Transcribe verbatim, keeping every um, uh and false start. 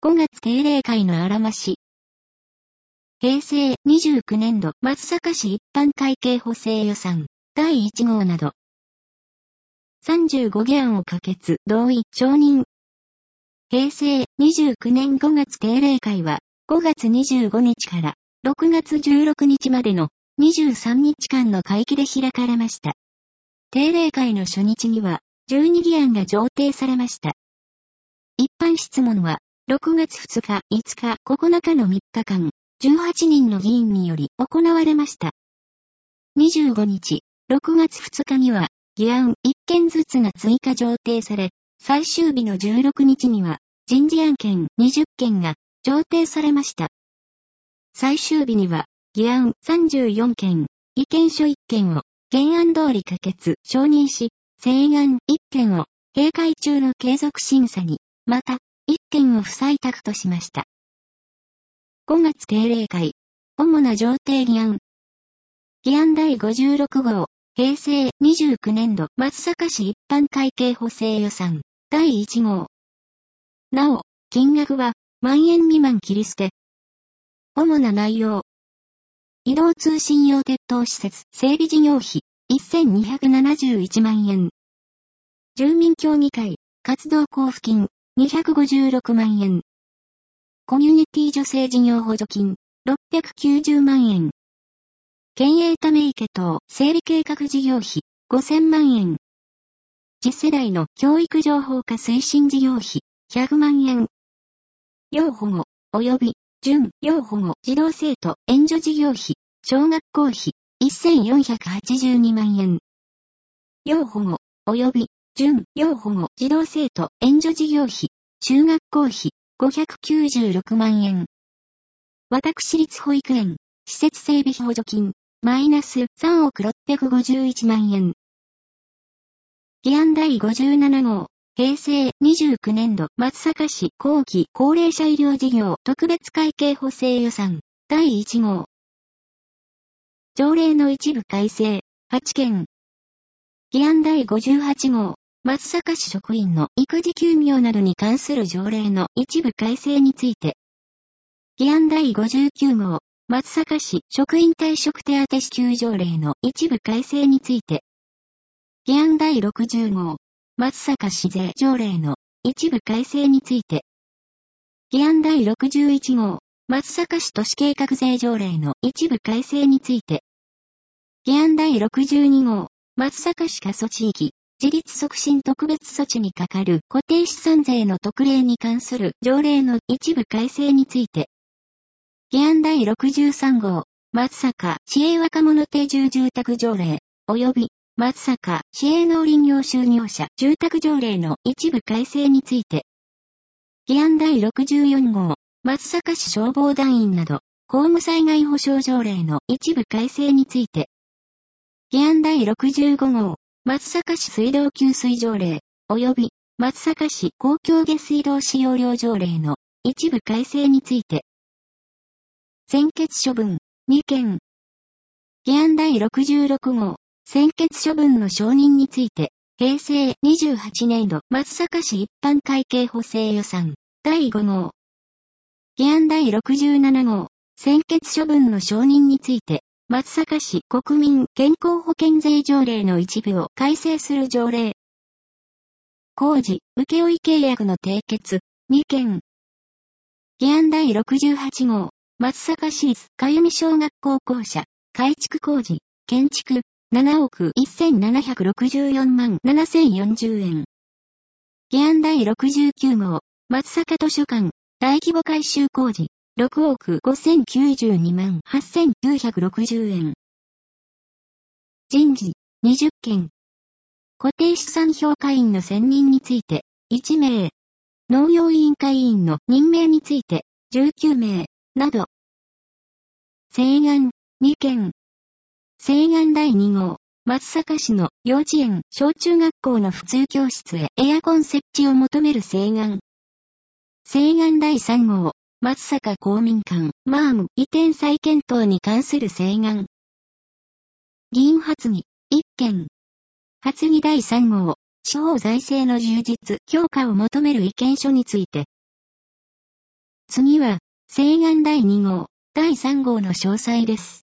ごがつ定例会のあらまし。平成にじゅうきゅうねん度松阪市一般会計補正予算だいいち号など。さんじゅうご議案を可決、同意、承認。平成にじゅうきゅうねんごがつ定例会はごがつにじゅうごにちからろくがつじゅうろくにちまでのにじゅうさんにちかんの会期で開かれました。定例会の初日にはじゅうに議案が上呈されました。一般質問はろくがつふつか、いつか、ここのかのみっかかん、じゅうはちにんの議員により行われました。にじゅうごにち、ろくがつふつかには議案いっけんずつが追加上呈され、最終日のじゅうろくにちには人事案件にじゅっけんが上呈されました。最終日には議案さんじゅうよんけん、意見書いっけんを原案通り可決、承認し、成案いっけんを閉会中の継続審査に、またいっけんを不採択としました。ごがつ定例会、主な上呈議案。議案だいごじゅうろく号、平成にじゅうきゅうねん度松阪市一般会計補正予算だいいち号。なお、金額は万円未満切り捨て。主な内容。移動通信用鉄塔施設整備事業費せんにひゃくななじゅういちまんえん。住民協議会活動交付金にひゃくごじゅうろくまんえん。コミュニティ女性事業補助金ろっぴゃくきゅうじゅうまんえん。県営ため池等整備計画事業費ごせんまんえん。次世代の教育情報化推進事業費ひゃくまんえん。要保護及び準要保護児童生徒援助事業費小学校費せんよんひゃくはちじゅうにまんえん。要保護及び準要保護児童生徒援助事業費中学校費ごひゃくきゅうじゅうろくまんえん。私立保育園施設整備費補助金マイナスさんおくろっぴゃくごじゅういちまんえん。議案だいごじゅうなな号、平成にじゅうきゅうねん度松阪市後期高齢者医療事業特別会計補正予算だいいち号。条例の一部改正はちけん。議案だいごじゅうはち号、松阪市職員の育児休業などに関する条例の一部改正について。議案だいごじゅうきゅう号、松阪市職員退職手当支給条例の一部改正について。議案だいろくじゅう号、松阪市税条例の一部改正について。議案だいろくじゅういち号、松阪市都市計画税条例の一部改正について。議案だいろくじゅうに号、松阪市過疎地域自立促進特別措置にかかる固定資産税の特例に関する条例の一部改正について。議案だいろくじゅうさん号、松阪市営若者定住住宅条例、及び松阪市営農林業就業者住宅条例の一部改正について。議案だいろくじゅうよん号、松阪市消防団員など公務災害保障条例の一部改正について。議案だいろくじゅうご号、松阪市水道給水条例、及び松阪市公共下水道使用料条例の一部改正について。専決処分にけん。議案だいろくじゅうろく号、専決処分の承認について、平成にじゅうはちねん度松阪市一般会計補正予算だいご号。議案だいろくじゅうなな号、専決処分の承認について、松阪市国民健康保険税条例の一部を改正する条例。工事、請負契約の締結にけん。議案だいろくじゅうはち号、松阪市立かゆみ小学校校舎、改築工事、建築、ななおくせんななひゃくろくじゅうよんまんななせんよんじゅうえん。議案だいろくじゅうきゅう号、松阪図書館、大規模改修工事、ろくおくごせんきゅうじゅうにまんはっせんきゅうひゃくろくじゅうえん。人事、にじゅっけん。固定資産評価員の選任について、いちめい。農業委員会委員の任命について、じゅうきゅうめい、など。成案、にけん。成案だいに号、松阪市の幼稚園、小中学校の普通教室へエアコン設置を求める成案。成案だいさん号、松阪公民館、マーム移転再検討に関する成案。議員発議、いっけん。発議だいさん号、地方財政の充実、強化を求める意見書について。 次は、請願だいに号、だいさん号の詳細です。